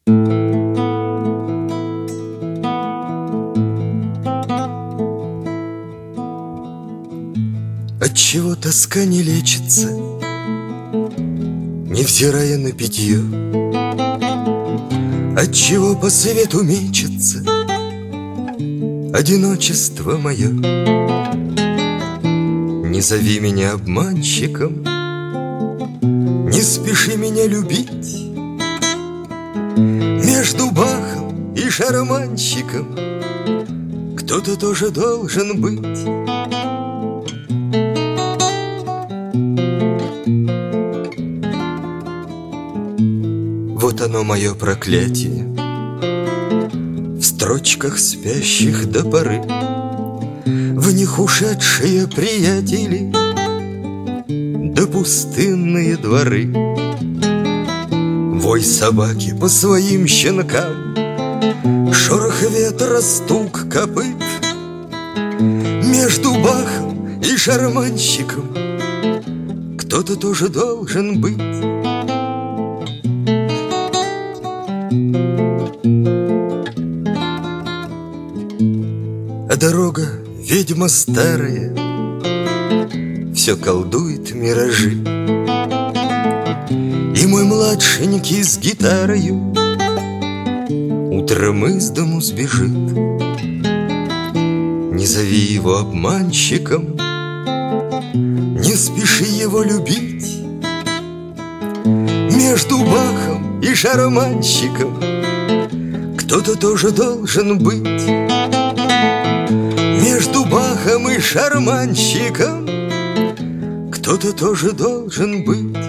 Отчего тоска не лечится, невзирая на питье? Отчего по свету мечется одиночество мое? Не зови меня обманщиком, не спеши меня любить. Между Бахом и шарманщиком кто-то тоже должен быть. Вот оно мое проклятие в строчках спящих до поры. В них ушедшие приятели да пустынные дворы. Вой собаки по своим щенкам, шорох ветра, стук копыт. Между Бахом и шарманщиком кто-то тоже должен быть. А дорога, ведьма старая, все колдует миражи. И мой младшенький с гитарою утром из дому сбежит. Не зови его обманщиком, не спеши его любить. Между Бахом и шарманщиком кто-то тоже должен быть. Между Бахом и шарманщиком кто-то тоже должен быть.